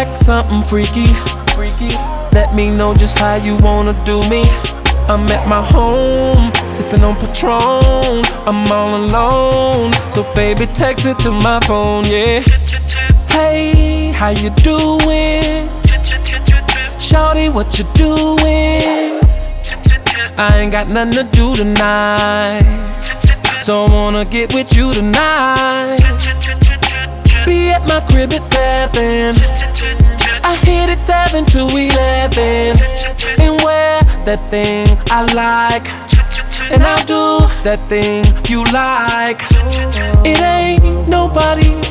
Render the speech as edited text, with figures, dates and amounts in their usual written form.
like something freaky, freaky, let me know just how you wanna do me. I'm at my home, sipping on Patron. I'm all alone, so baby text it to my phone, yeah. Hey, how you doing? Shawty, what you doing? I ain't got nothing to do tonight, so I wanna get with you tonight. Be at my crib at 7. I hit it 7 to 11, and wear that thing I like, and I'll do that thing you like. It ain't nobody